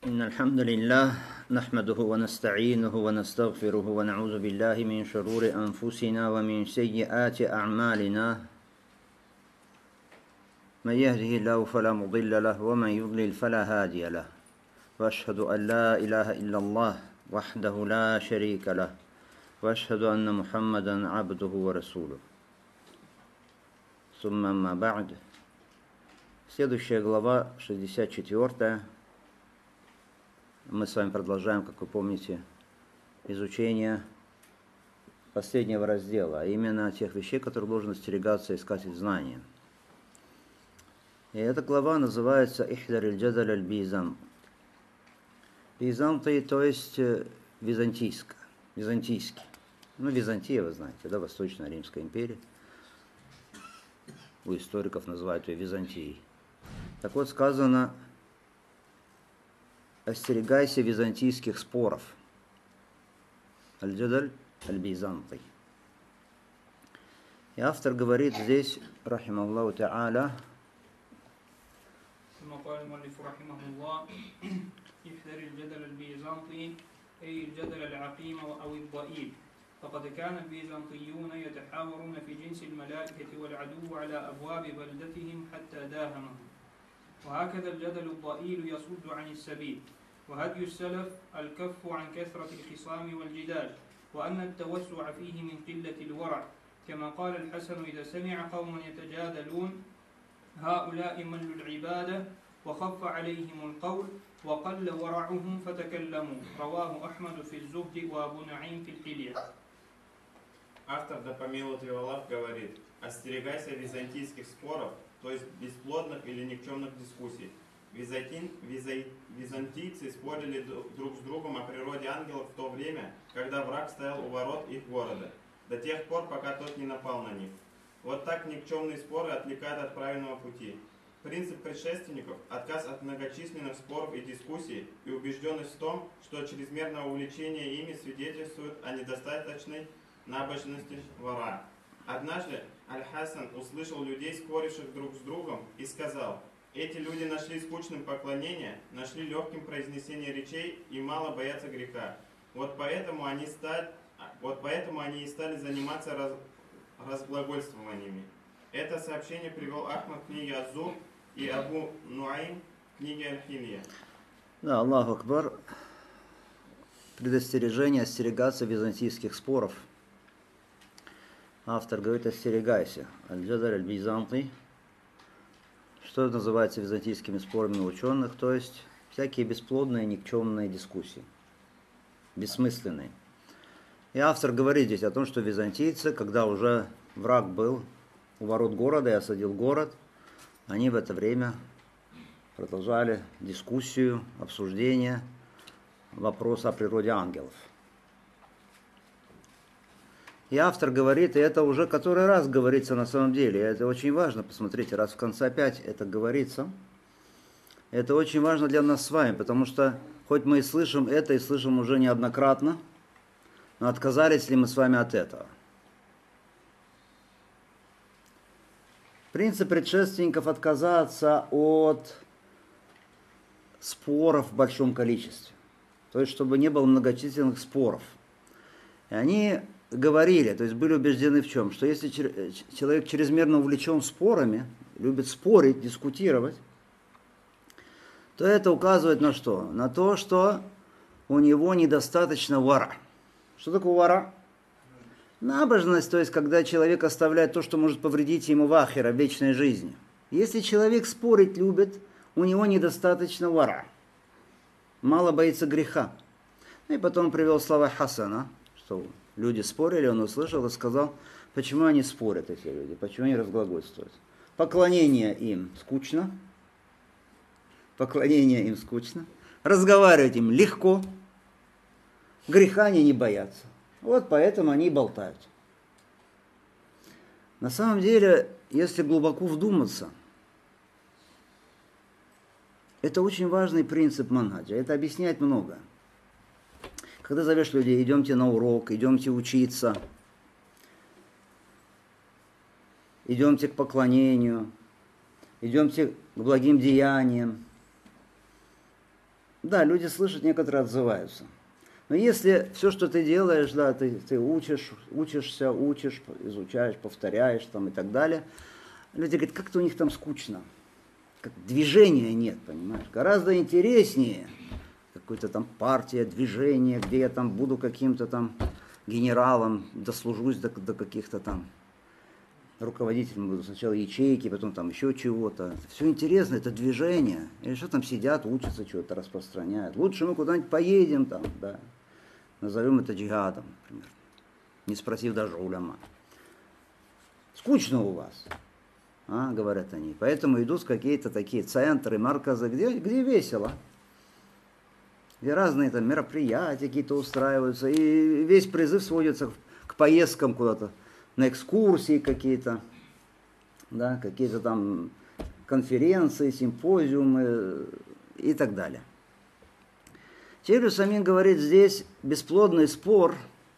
إن الحمد لله نحمده ونستعينه ونستغفره ونعوذ بالله من شرور أنفسنا ومن سيئات أعمالنا من يهده الله فلا مضل له ومن يضلل فلا هادي له وأشهد أن لا إله إلا الله وحده لا شريك له وأشهد أن محمدا عبده ورسوله ثم ما بعد. Следующая глава, 64. Мы с вами продолжаем, как вы помните, изучение последнего раздела, а именно тех вещей, которые должен остерегаться искатель знания. И эта глава называется «Ихдар аль-джадаль аль-бизам». Бизанты, то есть византийский. Византия, вы знаете, да, Восточная Римская империя. У историков называют ее Византией. Так вот, сказано: остерегайся византийских споров. Аль-джадаль аль-бизанты. И автор говорит здесь, рахимахуллаху та'аля, ثم قال المؤلف رحمه الله: احذر الجدل البيزنطي أي الجدل العقيم أو الضئيل، فقد كان البيزنطيون يتحاورون في جنس الملائكة والعدو على أبواب بلدتهم حتى داهمهم، وهكذا الجدل الضئيل يصد عن السبيل. وهدي السلف الكف عن كثرة الخصام والجدال، وأن التوسع فيه من قلة الورع، كما قال الحسن إذا سمع قوم يتجادلون: هؤلاء ملوا العبادة وخف عليهم القول وقل ورعهم فتكلموا. رواه أحمد في الزهد وأبو نعيم في الحلية. Автор, да помилует его Аллах, говорит: остерегайся византийских споров, то есть бесплодных или никчемных дискуссий. Византийцы спорили друг с другом о природе ангелов в то время, когда враг стоял у ворот их города, до тех пор, пока тот не напал на них. Вот так никчемные споры отвлекают от правильного пути. Принцип предшественников – отказ от многочисленных споров и дискуссий и убежденность в том, что чрезмерное увлечение ими свидетельствует о недостаточной набожности вора. Однажды Аль-Хасан услышал людей, споривших друг с другом, и сказал: эти люди нашли скучным поклонение, нашли легким произнесение речей и мало боятся греха. Вот поэтому они и стали заниматься разглагольствованиями. Это сообщение привел Ахмад в книге Аз-Зухд и Абу Нуаим в книге Аль-Хилья. Да, Аллаху Акбар. Предостережение остерегаться византийских споров. Автор говорит: остерегайся. Аль-джадаль аль-бизанты. Что называется византийскими спорами ученых? То есть всякие бесплодные, никчемные дискуссии. Бессмысленные. И автор говорит здесь о том, что византийцы, когда уже враг был у ворот города и осадил город, они в это время продолжали дискуссию, обсуждение вопроса о природе ангелов. И автор говорит, и это уже который раз говорится на самом деле, это очень важно, посмотрите, раз в конце опять это говорится, это очень важно для нас с вами, потому что хоть мы и слышим это, и слышим уже неоднократно, но отказались ли мы с вами от этого? Принцип предшественников — отказаться от споров в большом количестве. То есть, чтобы не было многочисленных споров. И они говорили, то есть были убеждены в чем? Что если человек чрезмерно увлечен спорами, любит спорить, дискутировать, то это указывает на что? На то, что у него недостаточно вара. Что такое вара? Набожность, то есть когда человек оставляет то, что может повредить ему в ахира, в вечной жизни. Если человек спорить любит, у него недостаточно вара. Мало боится греха. И потом привел слова Хасана, что люди спорили, он услышал и сказал, почему они спорят, эти люди, почему они разглагольствуют. Поклонение им скучно. Разговаривать им легко. Греха они не боятся. Вот поэтому они и болтают. На самом деле, если глубоко вдуматься, это очень важный принцип манхаджа. Это объясняет много. Когда зовешь людей, идемте на урок, идемте учиться, идемте к поклонению, идемте к благим деяниям. Да, люди слышат, некоторые отзываются. Но если все, что ты делаешь, да, ты учишься, изучаешь, повторяешь там и так далее, люди говорят, как-то у них там скучно, как движения нет, понимаешь? Гораздо интереснее какой-то там партия, движение, где я там буду каким-то там генералом, дослужусь до каких-то там руководителем, буду сначала ячейки, потом там еще чего-то. Все интересно, это движение. Или что там сидят, учатся, что-то распространяют. Лучше мы куда-нибудь поедем там, да. Назовем это джихадом, например. Не спросив даже уляма. Скучно у вас, говорят они. Поэтому идут какие-то такие центры, марказы, где весело. Где разные там мероприятия какие-то устраиваются. И весь призыв сводится к поездкам куда-то, на экскурсии какие-то, да, какие-то там конференции, симпозиумы и так далее. Шейх Аль-Усаймин говорит здесь бесплодный спор,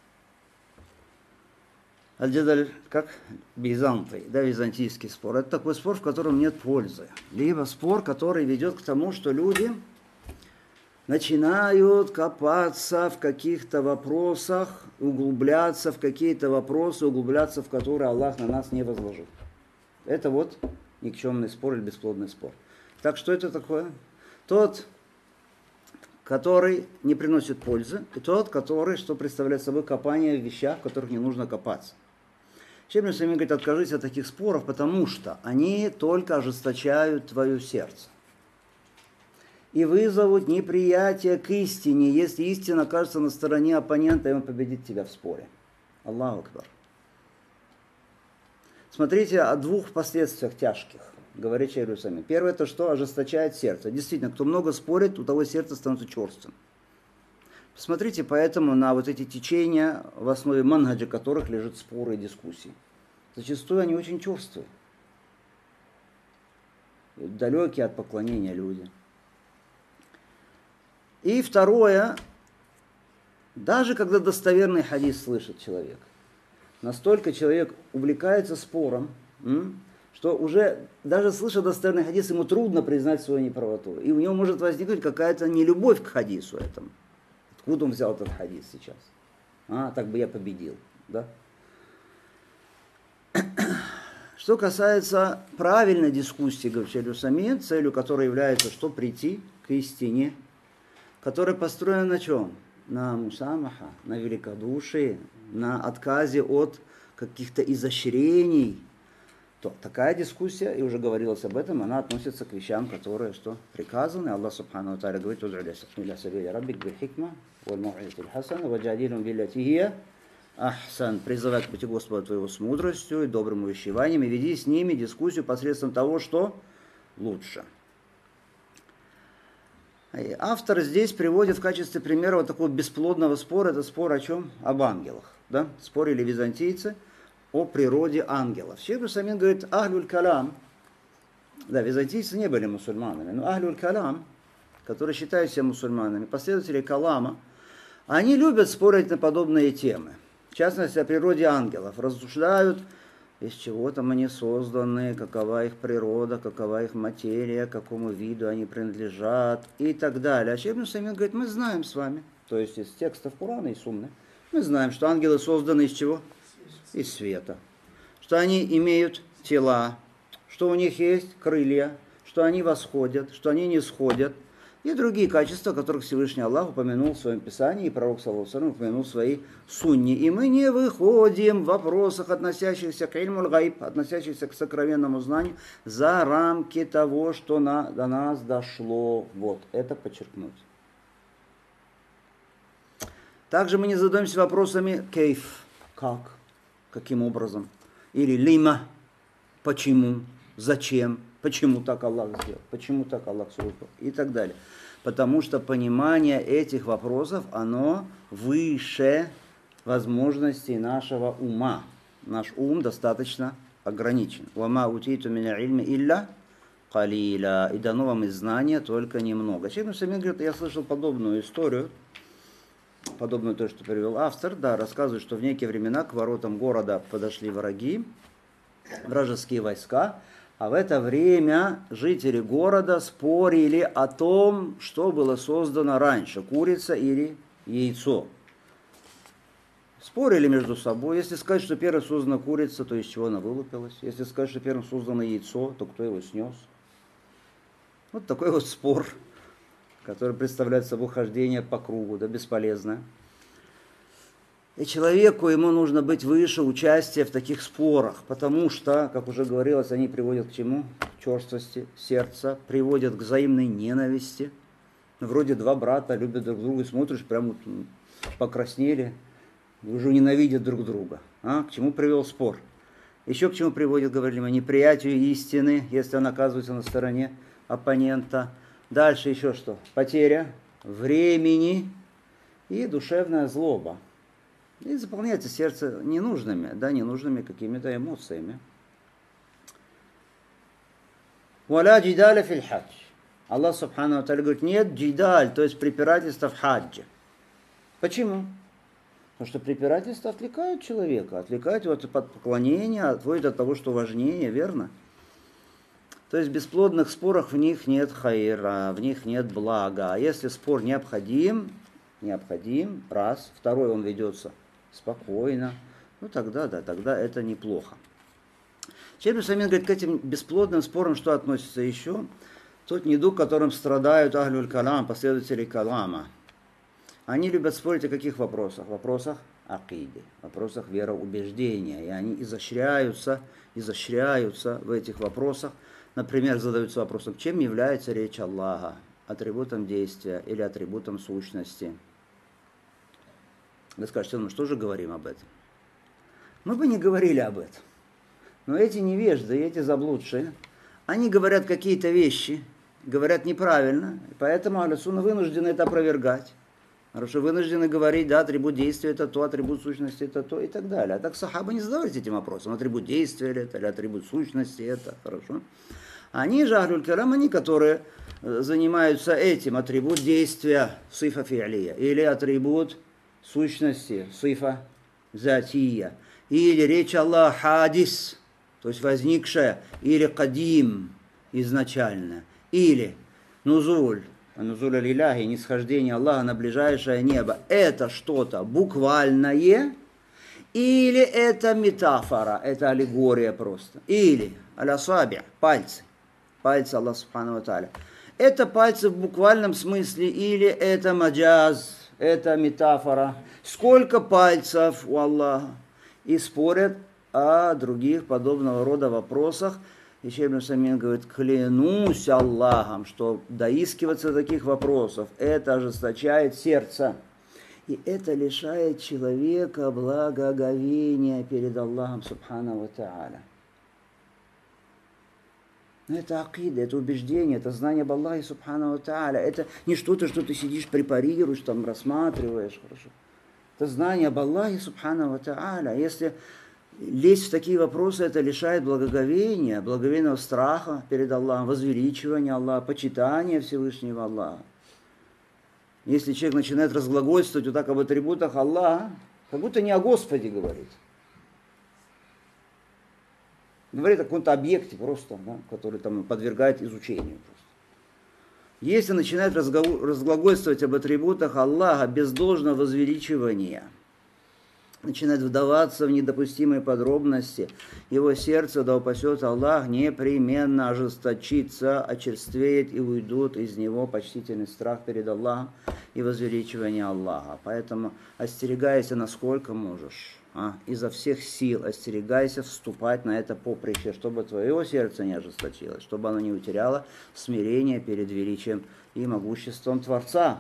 аль-джадаль, как бизантий, да, византийский спор. Это такой спор, в котором нет пользы. Либо спор, который ведет к тому, что люди начинают копаться в каких-то вопросах, углубляться в какие-то вопросы, углубляться в которые Аллах на нас не возложил. Это вот никчемный спор или бесплодный спор. Так что это такое? Тот, который не приносит пользы, и тот, который, что представляет собой копание в вещах, в которых не нужно копаться. Шейх Аль-Усаймин говорит, откажись от таких споров, потому что они только ожесточают твое сердце и вызовут неприятие к истине, если истина окажется на стороне оппонента, и он победит тебя в споре. Аллаху акбар. Смотрите о двух последствиях тяжких, говорит Шейх Аль-Усаймин. Первое, это что ожесточает сердце. Действительно, кто много спорит, у того сердце становится черствым. Посмотрите поэтому на вот эти течения, в основе манхаджа которых лежат споры и дискуссии. Зачастую они очень черствые. Далекие от поклонения люди. И второе, даже когда достоверный хадис слышит человек, настолько человек увлекается спором, что уже даже слыша достоверный хадис, ему трудно признать свою неправоту. И у него может возникнуть какая-то нелюбовь к хадису этому. Откуда он взял этот хадис сейчас? Так бы я победил. Да? Что касается правильной дискуссии, говорит Шейх Аль-Усаймин, целью которой является, что прийти к истине, которая построена на чем? На мусамаха, на великодушии, на отказе от каких-то изощрений, то такая дискуссия, и уже говорилось об этом, она относится к вещам, которые что приказаны. Аллах Субхану ва Тааля говорит: Ахсан, призывай к пути Господа твоего с мудростью и добрым увещеванием, и веди с ними дискуссию посредством того, что лучше. И автор здесь приводит в качестве примера вот такого бесплодного спора. Это спор о чем? Об ангелах. Да? Спорили византийцы о природе ангелов. Шейх Аль-Усаймин говорит, ахлюль калам, да, византийцы не были мусульманами, но ахлюль калам, которые считают себя мусульманами, последователи калама, они любят спорить на подобные темы. В частности, о природе ангелов. Рассуждают, из чего там они созданы, какова их природа, какова их материя, какому виду они принадлежат и так далее. А Шейх Аль-Усаймин говорит, мы знаем с вами, то есть из текстов Корана и Сунны, мы знаем, что ангелы созданы из чего? Из света. Что они имеют тела, что у них есть крылья, что они восходят, что они не сходят. И другие качества, которых Всевышний Аллах упомянул в своем Писании, и пророк, саллаллаху алейхи ва саллям, упомянул в своей сунне. И мы не выходим в вопросах, относящихся к ильмуль гайб, относящихся к сокровенному знанию, за рамки того, что до нас дошло. Вот, это подчеркнуть. Также мы не задаемся вопросами кейф, как, каким образом, или лима, почему, зачем, почему так Аллах сделал, почему так Аллах создал и так далее. Потому что понимание этих вопросов, оно выше возможностей нашего ума. Наш ум достаточно ограничен. «Вама утиту меня ильми илля калиля». И дано вам из знания только немного. Шейх Аль-Усаймин говорит, я слышал подобную историю, подобную то, что привел автор, да, рассказывает, что в некие времена к воротам города подошли враги, вражеские войска, А в это время жители города спорили о том, что было создано раньше, курица или яйцо. Спорили между собой. Если сказать, что первым создана курица, то из чего она вылупилась? Если сказать, что первым создано яйцо, то кто его снес? Вот такой вот спор, который представляет собой хождение по кругу, да, бесполезно. И человеку, ему нужно быть выше участия в таких спорах, потому что, как уже говорилось, они приводят к чему? К черствости сердца, приводят к взаимной ненависти. Вроде два брата любят друг друга, и смотришь, прям вот покраснели, уже ненавидят друг друга. К чему привел спор? Еще к чему приводит, говорили мы, неприятию истины, если он оказывается на стороне оппонента. Дальше еще что? Потеря времени и душевная злоба. И заполняется сердце ненужными, да, ненужными какими-то эмоциями. Валя джидаля фил хадж. Аллах субхану ва тааля говорит, нет джидаль, то есть препирательства в хаджи. Почему? Потому что препирательства отвлекают человека, отвлекают его от поклонения, отводят от того, что важнее, верно? То есть в бесплодных спорах в них нет хайра, в них нет блага. А если спор необходим, раз, второй он ведется спокойно, ну тогда, да, тогда это неплохо. Шейх Усаймин говорит, к этим бесплодным спорам что относится еще? Тот недуг, которым страдают ахлюль калам, последователи калама. Они любят спорить о каких вопросах? Вопросах акиды, вопросах вероубеждения. И они изощряются в этих вопросах. Например, задаются вопросом, чем является речь Аллаха? Атрибутом действия или атрибутом сущности? Вы скажете, ну что же говорим об этом? Мы бы не говорили об этом. Но эти невежды, эти заблудшие, они говорят какие-то вещи, говорят неправильно, и поэтому ахлю-сунна вынуждены это опровергать. Хорошо, вынуждены говорить, да, атрибут действия это то, атрибут сущности это то и так далее. А так сахабы не задавались этим вопросом, атрибут действия это, или атрибут сущности это, хорошо. Они же, ахлюль калам, они, которые занимаются этим, атрибут действия, сифа фи'лия, или атрибут сущности, сифа затия, или речь Аллаха хадис, то есть возникшая, или кадим, изначально, или нузуль, нузуль аль-иляхи, нисхождение Аллаха на ближайшее небо, это что-то буквальное, или это метафора, это аллегория просто, или аля-саби, пальцы Аллаха субхану ва тааля. Это пальцы в буквальном смысле, или это маджаз, это метафора. Сколько пальцев у Аллаха? И спорят о других подобного рода вопросах. И Шейх Усаймин говорит, клянусь Аллахом, что доискиваться таких вопросов, это ожесточает сердце. И это лишает человека благоговения перед Аллахом субхану ва тааля. Это акида, это убеждение, это знание об Аллахе субхану ва тааля. Это не что-то, что ты сидишь, препарируешь, там, рассматриваешь, хорошо. Это знание об Аллахе субхану ва тааля. Если лезть в такие вопросы, это лишает благоговения, благоговейного страха перед Аллахом, возвеличивания Аллаха, почитания Всевышнего Аллаха. Если человек начинает разглагольствовать вот так об атрибутах Аллаха, как будто не о Господе говорит. Говорит о каком-то объекте просто, да, который там подвергает изучению. Просто. Если начинает разглагольствовать об атрибутах Аллаха без должного возвеличивания, начинает вдаваться в недопустимые подробности, его сердце, да упасет Аллах, непременно ожесточится, очерствеет и уйдут из него почтительный страх перед Аллахом и возвеличивание Аллаха. Поэтому остерегайся, насколько можешь. Изо всех сил остерегайся вступать на это поприще, чтобы твое сердце не ожесточилось, чтобы оно не утеряло смирение перед величием и могуществом Творца.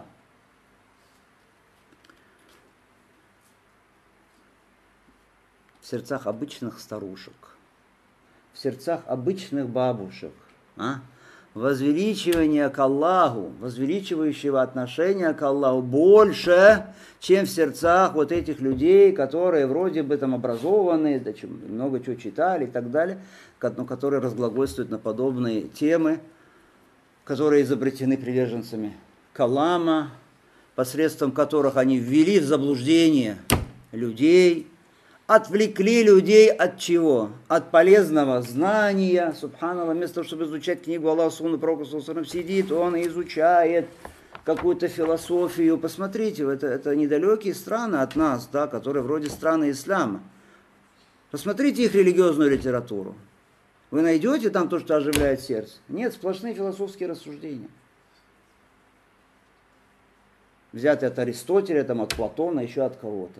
В сердцах обычных старушек, в сердцах обычных бабушек, возвеличивание к Аллаху, возвеличивающего отношения к Аллаху больше, чем в сердцах вот этих людей, которые вроде бы там образованные, да, много чего читали и так далее, но которые разглагольствуют на подобные темы, которые изобретены приверженцами калама, посредством которых они ввели в заблуждение людей, отвлекли людей от чего? От полезного знания. Субханаллах, вместо того, чтобы изучать книгу Аллаха, Сунну, Пророка, сидит, он изучает какую-то философию. Посмотрите, это недалекие страны от нас, да, которые вроде страны ислама. Посмотрите их религиозную литературу. Вы найдете там то, что оживляет сердце? Нет, сплошные философские рассуждения. Взятые от Аристотеля, там, от Платона, еще от кого-то.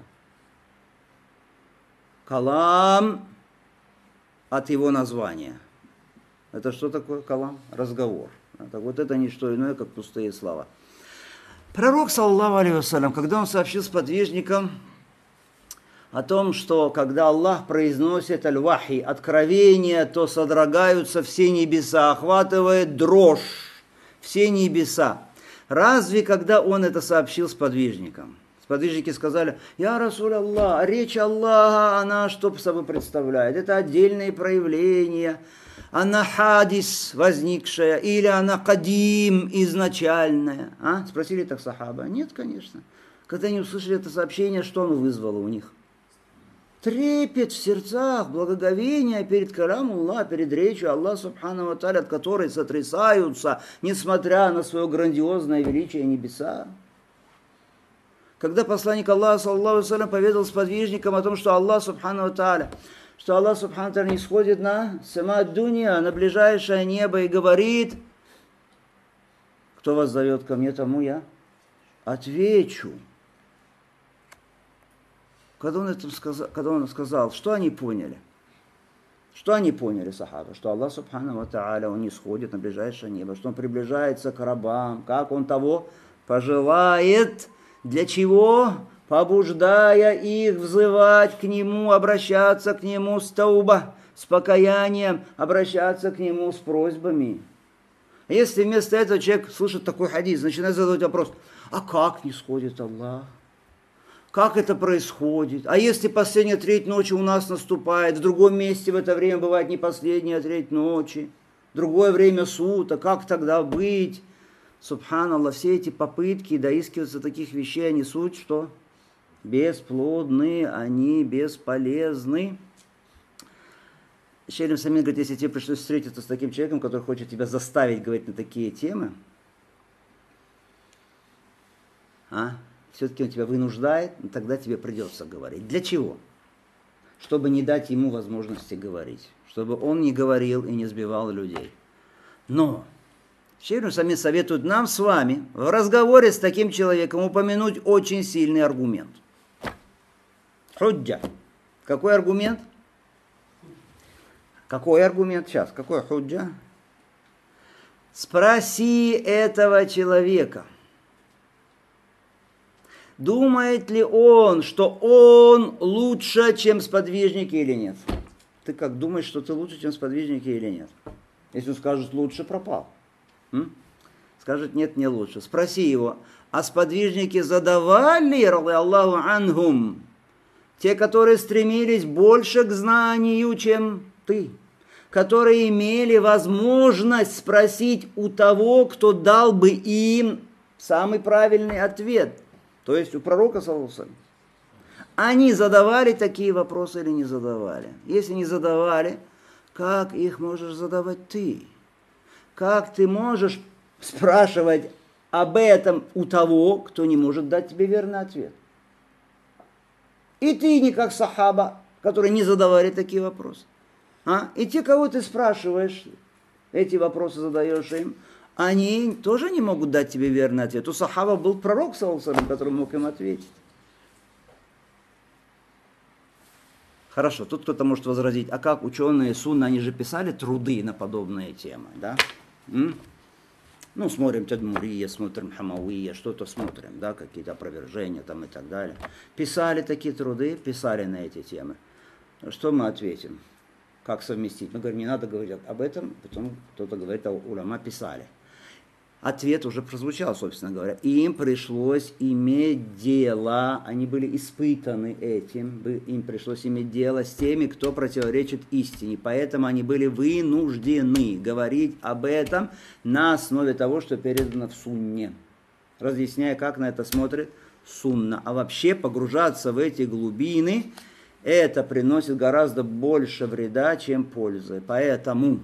Калам от его названия. Это что такое калам? Разговор. Так вот это не что иное, как пустые слова. Пророк, саллаллаху алейхи вассалям, когда он сообщил сподвижникам о том, что когда Аллах произносит аль-вахи, откровение, то содрогаются все небеса, охватывает дрожь все небеса. Разве когда он это сообщил сподвижникам? Сподвижники сказали: «Я Расуль Аллах, речь Аллаха, она что собой представляет? Это отдельные проявления, она хадис, возникшая, или она кадим, изначальная». Спросили так сахаба. Нет, конечно. Когда они услышали это сообщение, что оно вызвало у них? Трепет в сердцах, благоговение перед калямом Аллаха, перед речью Аллаха Субхану ва Тааля, от которой сотрясаются, несмотря на свое грандиозное величие, небеса. Когда посланник Аллаха, саллаллаху алейхи ва саллям, поведал сподвижникам о том, что Аллах Субхану ва Тааля, что Аллах Субхану ва Тааля не сходит на сама дунья, на ближайшее небо, и говорит: «Кто вас зовет ко мне, тому я отвечу». Когда он сказал, что они поняли? Что они поняли, сахаба? Что Аллах Субхану ва Тааля, он не сходит на ближайшее небо, что он приближается к рабам, как он того пожелает. Для чего? Побуждая их взывать к нему, обращаться к нему с тауба, с покаянием, обращаться к нему с просьбами. Если вместо этого человек слышит такой хадис, начинает задавать вопрос: а как не сходит Аллах? Как это происходит? А если последняя треть ночи у нас наступает, в другом месте в это время бывает не последняя треть ночи, другое время суток, как тогда быть? Субханаллах, все эти попытки доискиваться таких вещей, они суть что? Бесплодны, они бесполезны. Шейх Самин говорит, если тебе пришлось встретиться с таким человеком, который хочет тебя заставить говорить на такие темы, все-таки он тебя вынуждает, тогда тебе придется говорить. Для чего? Чтобы не дать ему возможности говорить. Чтобы он не говорил и не сбивал людей. Но Шейх Самин советует нам с вами в разговоре с таким человеком упомянуть очень сильный аргумент. Худжа. Какой аргумент? Какой аргумент? Сейчас. Какой худжа? Спроси этого человека, думает ли он, что он лучше, чем сподвижники или нет? Ты как думаешь, что ты лучше, чем сподвижники или нет? Если он скажет лучше, пропал. Скажет нет, не лучше. Спроси его, а сподвижники задавали, Аллаху анхум, те, которые стремились больше к знанию, чем ты, которые имели возможность спросить у того, кто дал бы им самый правильный ответ, то есть у пророка, саллаллаху алейхи ва саллям. Они задавали такие вопросы или не задавали? Если не задавали, как их можешь задавать ты? Как ты можешь спрашивать об этом у того, кто не может дать тебе верный ответ? И ты не как сахаба, которые не задавали такие вопросы. И те, кого ты спрашиваешь, эти вопросы задаешь им, они тоже не могут дать тебе верный ответ. У сахаба был пророк, саллаллаху алейхи ва саллям, который мог им ответить. Хорошо, тут кто-то может возразить, а как ученые сунны, они же писали труды на подобные темы, да? Ну, смотрим Тадмурия, смотрим Хамавия, что-то смотрим, да, какие-то опровержения там и так далее. Писали такие труды, писали на эти темы. Что мы ответим? Как совместить? Мы говорим, не надо говорить об этом, потом кто-то говорит, а уляма писали. Ответ уже прозвучал, собственно говоря. Им пришлось иметь дело, они были испытаны этим, им пришлось иметь дело с теми, кто противоречит истине. Поэтому они были вынуждены говорить об этом на основе того, что передано в сунне. Разъясняя, как на это смотрит сунна. А вообще погружаться в эти глубины это приносит гораздо больше вреда, чем пользы. Поэтому,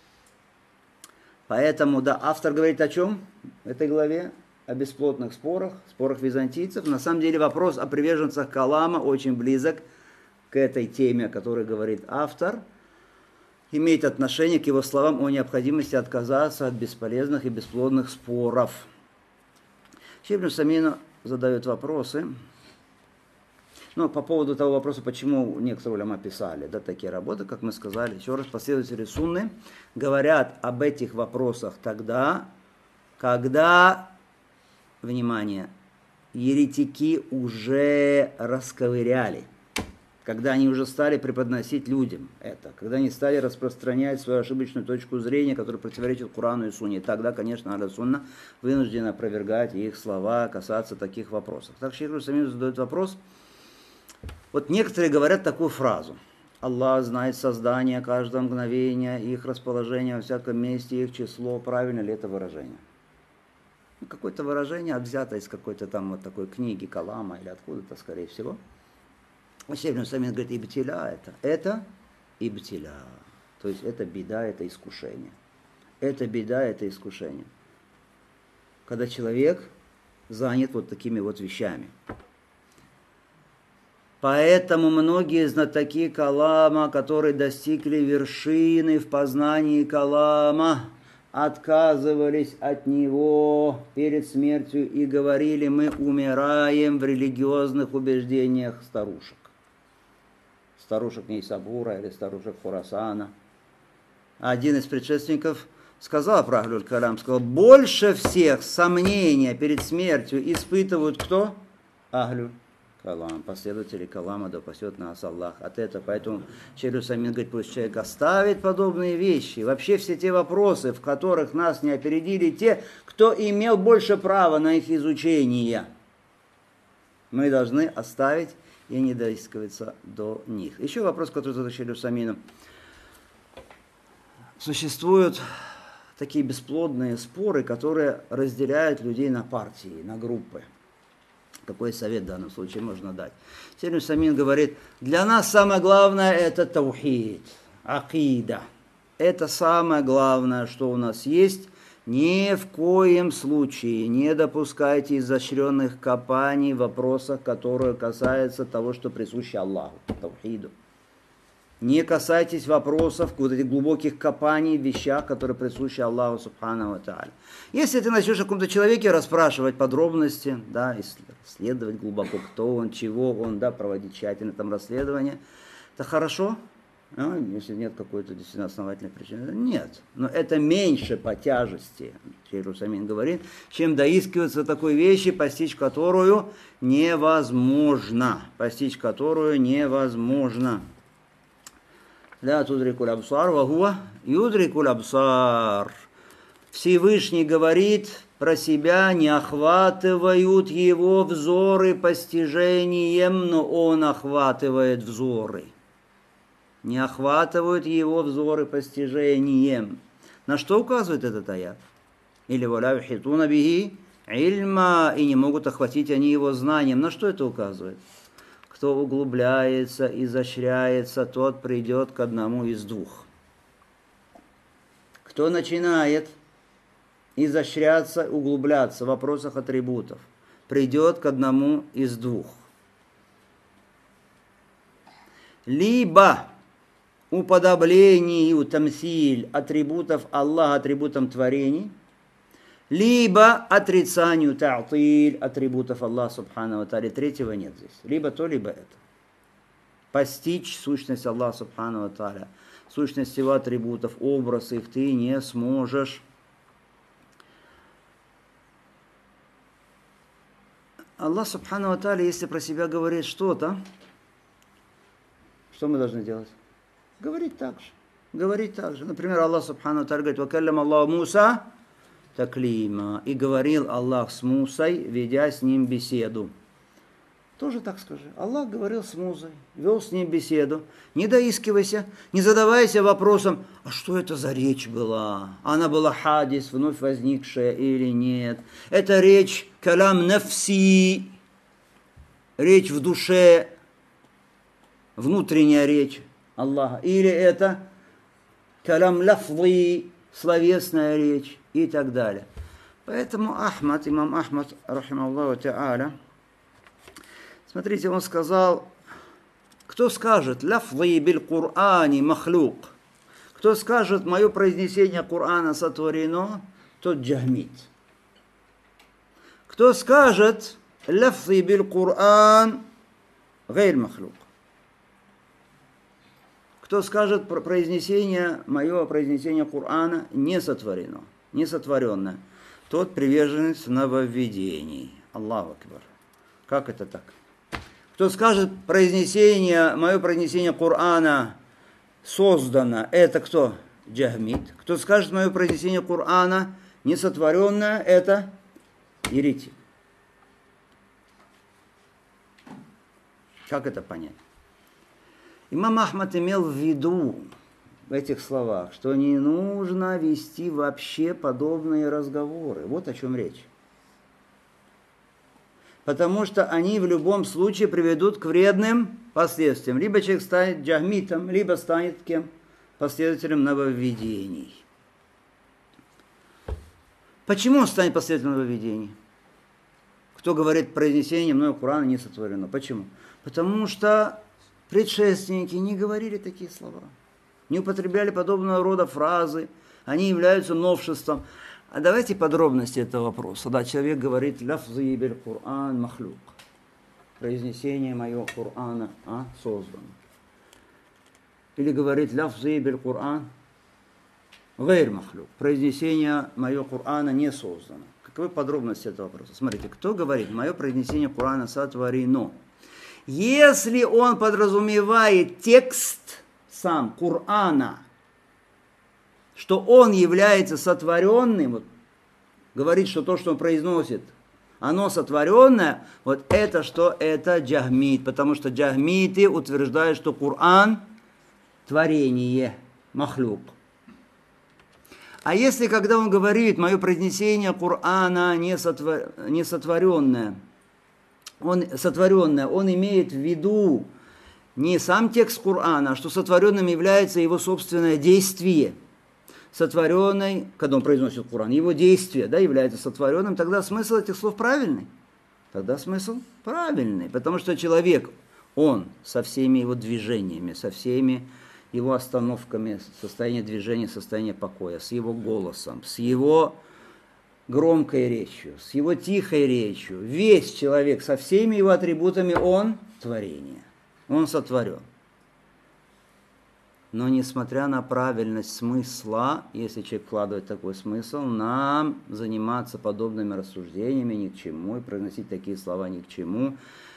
да, автор говорит о чем в этой главе? О бесплотных спорах византийцев. На самом деле вопрос о приверженцах Калама очень близок к этой теме, о которой говорит автор. Имеет отношение к его словам о необходимости отказаться от бесполезных и бесплодных споров. Шейх ибн Усаймин задает вопросы. Но по поводу того вопроса, почему некоторые уляма писали такие работы, как мы сказали, еще раз, последователи сунны говорят об этих вопросах тогда, когда, внимание, еретики уже расковыряли, когда они уже стали преподносить людям это, когда они стали распространять свою ошибочную точку зрения, которая противоречит Корану и Сунне. Тогда, конечно, Ахлю Сунна вынуждена опровергать их слова, касаться таких вопросов. Так Шейх ибн Усаймин задает вопрос. Вот некоторые говорят такую фразу: Аллах знает создание, каждое мгновение, их расположение во всяком месте, их число. Правильно ли это выражение? Какое-то выражение взято из какой-то там вот такой книги Калама или откуда-то, скорее всего. Шейх ибн Усаймин говорит, ибтиля это ибтиля. То есть это беда, это искушение. Это беда, это искушение. Когда человек занят вот такими вот вещами. Поэтому многие знатоки Калама, которые достигли вершины в познании Калама, отказывались от него перед смертью и говорили: мы умираем в религиозных убеждениях старушек. Старушек Нейсабура или старушек Хурасана. Один из предшественников сказал про Ахлюль Калам, сказал: больше всех сомнения перед смертью испытывают кто? Ахлюль Калам, последователи Калама, да упасет нас Аллах от этого. Поэтому Шейх ибн Усаймин говорит, пусть человек оставит подобные вещи. Вообще все те вопросы, в которых нас не опередили те, кто имел больше права на их изучение, мы должны оставить и не доискиваться до них. Еще вопрос, который задал Шейх ибн Усаймин. Существуют такие бесплодные споры, которые разделяют людей на партии, на группы. Какой совет в данном случае можно дать? Шейх ибн Усаймин говорит, для нас самое главное это таухид, акида. Это самое главное, что у нас есть. Ни в коем случае не допускайте изощренных копаний в вопросах, которые касаются того, что присуще Аллаху, таухиду. Не касайтесь вопросов, вот этих глубоких копаний в вещах, которые присущи Аллаху Субханаху ва Тааля. Если ты начнешь о каком-то человеке расспрашивать подробности, да, исследовать глубоко, кто он, чего он, да, проводить тщательно там расследование, это хорошо, если нет какой-то действительно основательной причины. Нет, но это меньше по тяжести, Шейх ибн Усаймин говорит, чем доискиваться такой вещи, постичь которую невозможно. Постичь которую невозможно. Ля тудрикуль абсар, вагуа юдрикуль абсар. Всевышний говорит про себя, не охватывают его взоры постижением, но он охватывает взоры. Не охватывают его взоры постижением. На что указывает этот аят? Или валя юхитуна бихи ильма, и не могут охватить они его знанием. На что это указывает? Кто углубляется, изощряется, тот придет к одному из двух. Кто начинает изощряться, углубляться в вопросах атрибутов, придет к одному из двух. Либо уподоблению тамсиль атрибутов Аллаха атрибутам творений, либо отрицанию та'тиль атрибутов Аллаха Субхану ва Тааля. Третьего нет здесь. Либо то, либо это. Постичь сущность Аллаха Субхану ва Тааля, сущность его атрибутов, образ их ты не сможешь. Аллах Субхану ва Тааля, если про себя говорит что-то, что мы должны делать? Говорить так же. Говорить так же. Например, Аллах Субхану ва Тааля говорит: «Вакаллям Аллаху Муса таклима». И говорил Аллах с Мусой, ведя с ним беседу. Тоже так скажи. Аллах говорил с Мусой, вел с ним беседу. Не доискивайся, не задавайся вопросом, а что это за речь была? Она была хадис, вновь возникшая или нет? Это речь калам нафси, речь в душе. внутренняя речь Аллаха, или это калям лафзы, словесная речь и так далее. Поэтому имам Ахмад, рахимахуллаху та'аля, смотрите, он сказал, кто скажет лафзы биль Кур'ани махлюк, кто скажет, мое произнесение Корана сотворено, тот джахмит. Кто скажет лафзы биль Кур'ан гайр махлюк. Кто скажет мое произнесение Корана не сотворено, не сотворенное, тот приверженец нововведений. Аллаху акбар. Как это так? Кто скажет мое произнесение Корана создано, это кто? Джахмит. Кто скажет, мое произнесение Корана несотворенное, это еретик. Как это понять? Имам Ахмад имел в виду в этих словах, что не нужно вести вообще подобные разговоры. Вот о чем речь. Потому что они в любом случае приведут к вредным последствиям. Либо человек станет джахмитом, либо станет кем? Последователем нововведений. Почему он станет последователем нововведений? Кто говорит, произнесение мною Корана не сотворено. Почему? Потому что предшественники не говорили такие слова. Не употребляли подобного рода фразы. Они являются новшеством. А давайте подробности этого вопроса. Да, человек говорит лафзы биль Кур'ан махлюк. Произнесение мое Корана создано. Или говорит лафзы биль Кур'ан гайр махлюк. Произнесение мое Корана не создано. Каковы подробности этого вопроса? Смотрите, кто говорит, мое произнесение Корана сотворено? Если он подразумевает текст сам Корана, что он является сотворенным, вот, говорит, что то, что он произносит, оно сотворенное, вот это что? Это джахмит, потому что джахмиты утверждают, что Коран творение, махлюк. А если, когда он говорит, мое произнесение Корана не сотворенное, он имеет в виду не сам текст Корана, а что сотворенным является его собственное действие. Сотворенный, когда он произносит Коран, его действие, да, является сотворенным, тогда смысл этих слов правильный. Тогда смысл правильный, потому что человек, он со всеми его движениями, со всеми его остановками, состояние движения, состояние покоя, с его голосом, с его громкой речью, с его тихой речью, весь человек со всеми его атрибутами, он творение, он сотворен. Но несмотря на правильность смысла, если человек вкладывает такой смысл, нам заниматься подобными рассуждениями ни к чему, и произносить такие слова ни к чему,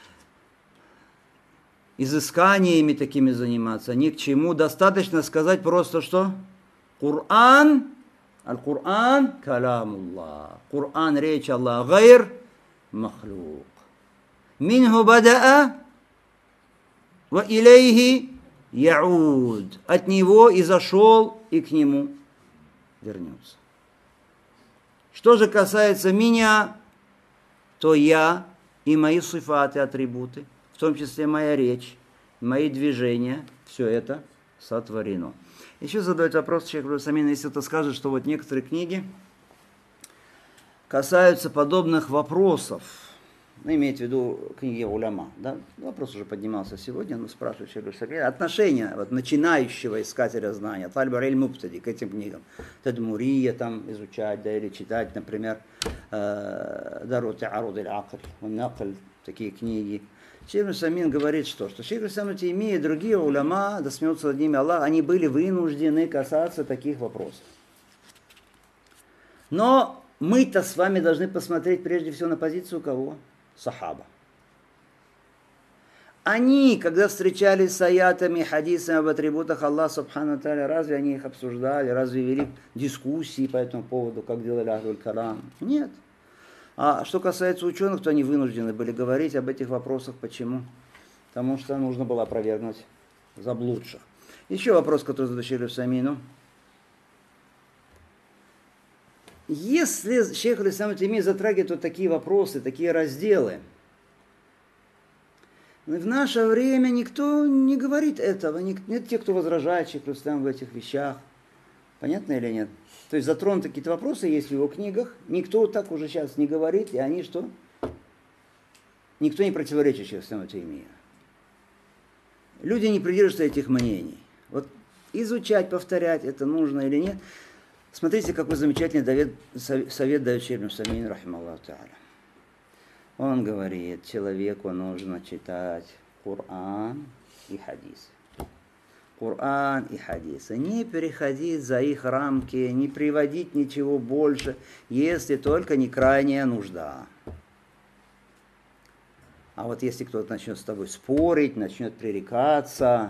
изысканиями такими заниматься ни к чему. Достаточно сказать просто, что Коран, аль-Коран, калямуллах. Коран, речь Аллаха, гайр махлюк. Минху бадаа, ва илейхи яуд. От него и зашел, и к нему вернется. Что же касается меня, то я и мои сифаты, атрибуты, в том числе моя речь, мои движения, все это сотворено. Еще задают вопрос человек Русамин, если кто скажет, что вот некоторые книги касаются подобных вопросов, ну, имеет в виду книги уляма, да? Вопрос уже поднимался сегодня, но спрашивает человек Русамин, отношение вот, начинающего искателя знания, тальба эль муптади, к этим книгам, тадмурия там изучать, да, или читать, например, дарут аруд аль-акл, накль, такие книги. Шейх Русамин говорит, что Шейх Русамин Теймия и другие уляма, да смеется над ними Аллах, они были вынуждены касаться таких вопросов. Но мы-то с вами должны посмотреть прежде всего на позицию кого? Сахаба. Они, когда встречались с аятами, хадисами об атрибутах Аллаха Субхану Тааля, разве они их обсуждали, разве вели дискуссии по этому поводу, как делали Ахлуль Калам? Нет. А что касается ученых, то они вынуждены были говорить об этих вопросах. Почему? Потому что нужно было опровергнуть заблудших. Еще вопрос, который задал Шейх Русамину. Если Шейх Аль-Ислам Теймия затрагивает вот такие вопросы, такие разделы, В наше время никто не говорит этого. Нет тех, кто возражает Шейху ислам в этих вещах. Понятно или нет? То есть затронуты какие-то вопросы есть в его книгах. Никто так уже сейчас не говорит. И они что? Никто не противоречит Шейху исламу Таймия. Люди не придерживаются этих мнений. Вот изучать, повторять, это нужно или нет. Смотрите, какой замечательный совет дает Шейх ибн Усаймин, рахимахуллаху тааля. Он говорит, человеку нужно читать Коран и хадис. Коран и хадисы. Не переходить за их рамки, не приводить ничего больше, если только не крайняя нужда. А вот если кто-то начнет с тобой спорить, начнет пререкаться,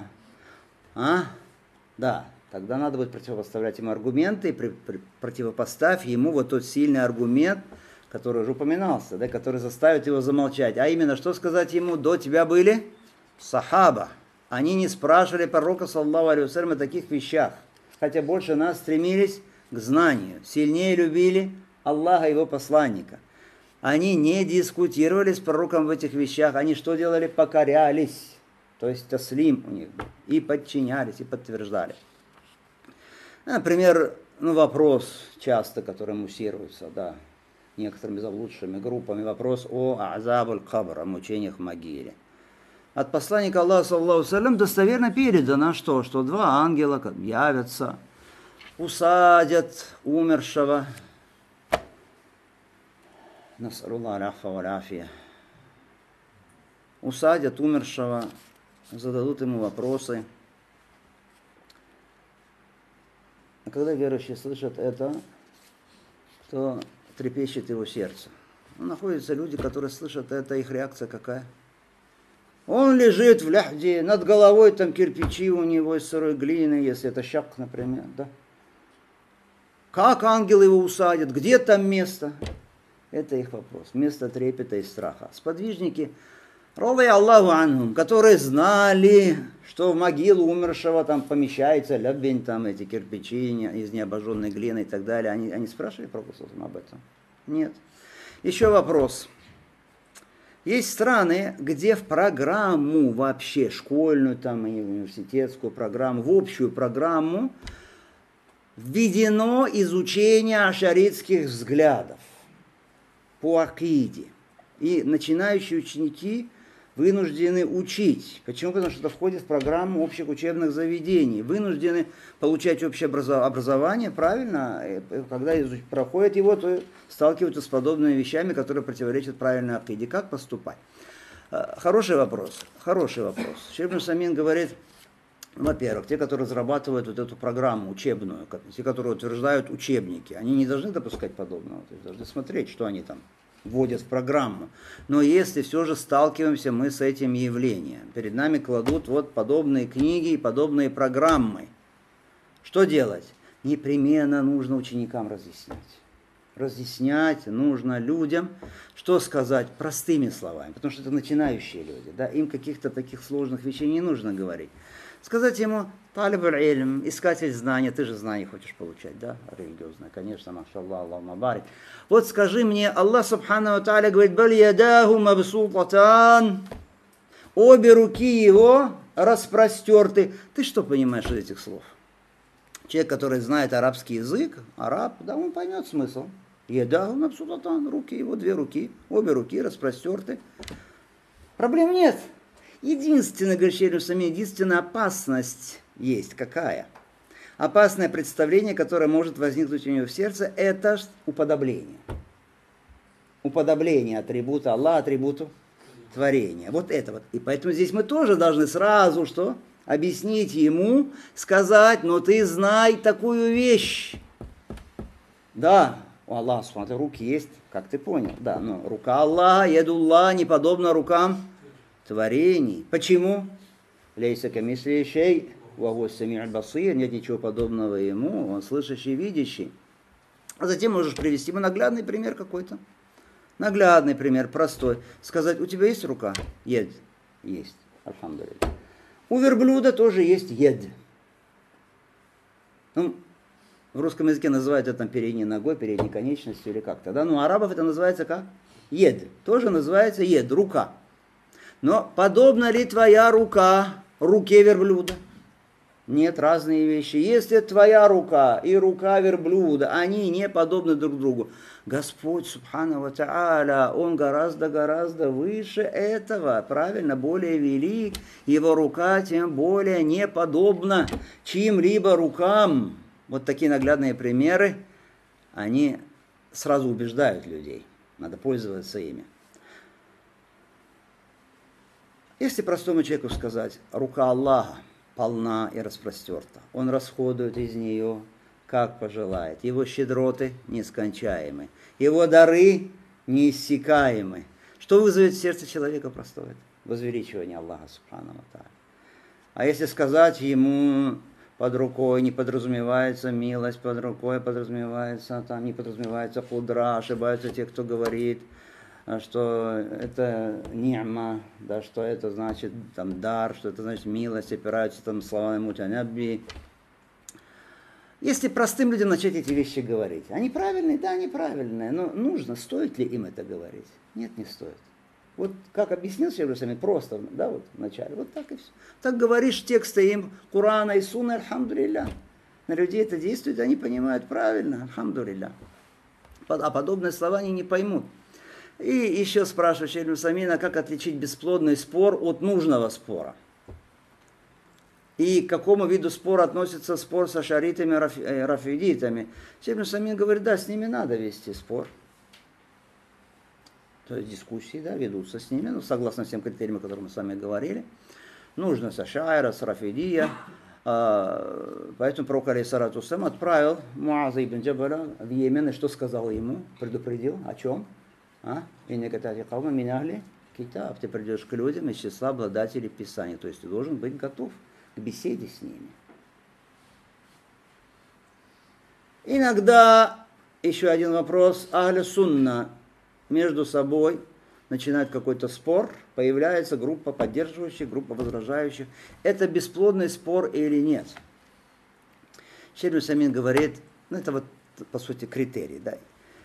да, тогда надо будет противопоставлять ему аргументы, и противопоставь ему вот тот сильный аргумент, который уже упоминался, да, который заставит его замолчать. А именно, что сказать ему? До тебя были сахаба. Они не спрашивали пророка, саллаллаху алейхи вассалям, о таких вещах. Хотя больше нас стремились к знанию. Сильнее любили Аллаха и его посланника. Они не дискутировали с пророком в этих вещах. Они что делали? Покорялись. То есть таслим у них был. И подчинялись, и подтверждали. Например, вопрос часто, который муссируется, да, некоторыми заблудшими группами, вопрос о азабуль кабр, о мучениях в могиле. От посланника Аллаха, саллаллаху алейхи ва саллям, достоверно передано, что два ангела явятся, усадят умершего, усадят умершего, зададут ему вопросы. А когда верующие слышат это, то трепещет его сердце. Находятся люди, которые слышат это, их реакция какая? Он лежит в ляхде, над головой там кирпичи у него из сырой глины, если это шак, например, да? Как ангел его усадит? Где там место? Это их вопрос. Место трепета и страха. Сподвижники, рады Аллаху анхум, которые знали, что в могилу умершего там помещается лябень, там эти кирпичи из необожженной глины и так далее. Они спрашивали пророка об этом? Нет. Еще вопрос. Есть страны, где в программу вообще, школьную там, и университетскую программу, в общую программу введено изучение ашаритских взглядов по акиде. И начинающие ученики вынуждены учить. Почему? Потому что это входит в программу общих учебных заведений. Вынуждены получать общее образование, правильно? Когда проходят его, то сталкиваются с подобными вещами, которые противоречат правильной акиде. Как поступать? Хороший вопрос. Шейх ибн Усаймин говорит, во-первых, те, которые разрабатывают вот эту программу учебную, те, которые утверждают учебники, они не должны допускать подобного. То есть должны смотреть, что они там вводят в программу. Но если все же сталкиваемся мы с этим явлением, перед нами кладут вот подобные книги и подобные программы, что делать? Непременно нужно ученикам разъяснять. Разъяснять нужно людям, что сказать простыми словами, потому что это начинающие люди, да, им каких-то таких сложных вещей не нужно говорить. Сказать ему, талибуль ильм, искатель знания, ты же знания хочешь получать, да, религиозное, конечно, машаллах, Аллаху барик. Вот скажи мне, Аллах субхану ва тааля говорит, баль ядаху мабсутатан, обе руки его распростерты. Ты что понимаешь из этих слов? Человек, который знает арабский язык, араб, да, он поймет смысл. Ядаху мабсутатан, руки его, две руки, обе руки распростерты. Проблем нет. Единственная, говорит Шейх ибн Усаймин, единственная опасность есть. Какая? Опасное представление, которое может возникнуть у него в сердце, это уподобление. Уподобление атрибута Аллаха, атрибуту творения. Вот это вот. И поэтому здесь мы тоже должны сразу что? Объяснить ему, сказать, но ты знай такую вещь. Да, у Аллаха, смотри, руки есть, как ты понял. Да, но рука Аллаха, ядуллах, не подобна рукам творений. Почему? Лейса камисли шей, ва хуа сами'уль басир, нет ничего подобного ему, он слышащий, видящий. А затем можешь привести ему наглядный пример какой-то. Наглядный пример, простой. Сказать, у тебя есть рука? Ед. Есть. Альхамдулилля. У верблюда тоже есть ед. Ну, в русском языке называют это передней ногой, передней конечностью или как-то. Да? Но у арабов это называется как? Ед. Тоже называется ед, рука. Но подобна ли твоя рука руке верблюда? Нет, разные вещи. Если твоя рука и рука верблюда, они не подобны друг другу. Господь, субхану ва тааля, Он гораздо выше этого, правильно, более велик. Его рука тем более не подобна чьим-либо рукам. Вот такие наглядные примеры, они сразу убеждают людей. Надо пользоваться ими. Если простому человеку сказать, рука Аллаха полна и распростерта, Он расходует из нее, как пожелает. Его щедроты нескончаемы, Его дары неиссякаемы. Что вызовет в сердце человека простого? Возвеличивание Аллаха субхану ва тааля. А если сказать ему под рукой не подразумевается милость, под рукой подразумевается, там не подразумевается худра, ошибаются те, кто говорит, что это ни'ма, да, что это значит там дар, что это значит милость, опираются там словами мутанабби. Если простым людям начать эти вещи говорить, они правильные, да, они правильные, но нужно, стоит ли им это говорить? Нет, не стоит. Вот как объяснил Шейх Ибн просто, да, вот в начале, вот так и все. Так говоришь тексты им Корана и Сунны, альхамдулилля. На людей это действует, они понимают правильно, альхамдулилля. А подобные слова они не поймут. И еще спрашивает Шейх Ибн, как отличить бесплодный спор от нужного спора. И к какому виду спора относится спор с ашаритами и рафидитами. Шейх Ибн говорит, да, с ними надо вести спор. То есть дискуссии, да, ведутся с ними, ну, согласно всем критериям, о которых мы с вами говорили. Нужно с ашайра, с рафидия. Поэтому пророк алейхиссалату вассалям отправил Муаза ибн Джабаля в Йемен, и что сказал ему? Предупредил. О чем? Китаб, ты придешь к людям из числа обладателей Писания. То есть ты должен быть готов к беседе с ними. Иногда, еще один вопрос, ахля сунна между собой начинает какой-то спор, появляется группа поддерживающих, группа возражающих. Это бесплодный спор или нет? Шейх Ибн Усаймин говорит, ну это вот по сути критерий, да.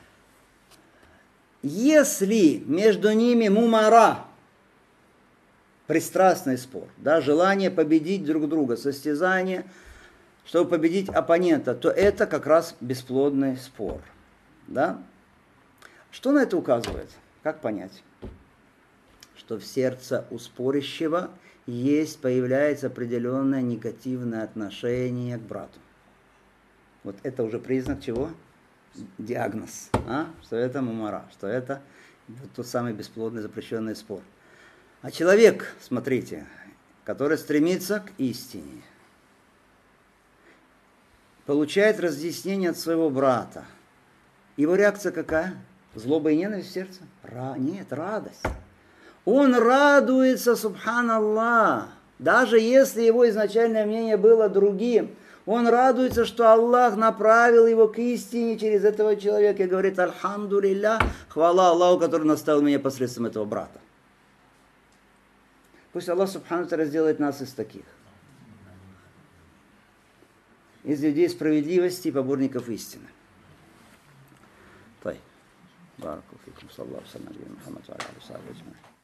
Если между ними мумара, пристрастный спор, да, желание победить друг друга, состязание, чтобы победить оппонента, то это как раз бесплодный спор. Да? Что на это указывает? Как понять? Что в сердце у спорящего появляется определенное негативное отношение к брату. Вот это уже признак чего? Диагноз, что это мумара, что это тот самый бесплодный запрещенный спор. А человек, смотрите, который стремится к истине, получает разъяснение от своего брата. Его реакция какая? Злоба и ненависть в сердце? Нет, радость. Он радуется, субханаллах, даже если его изначальное мнение было другим. Он радуется, что Аллах направил его к истине через этого человека и говорит, альхамдулилля, хвала Аллаху, который наставил меня посредством этого брата. Пусть Аллах субхану тааля сделает нас из таких. Из людей справедливости и поборников истины. Баракаллаху фикум, саллаллаху алейхи ва саллям, Мухаммад ва аля алейхи ва саллям.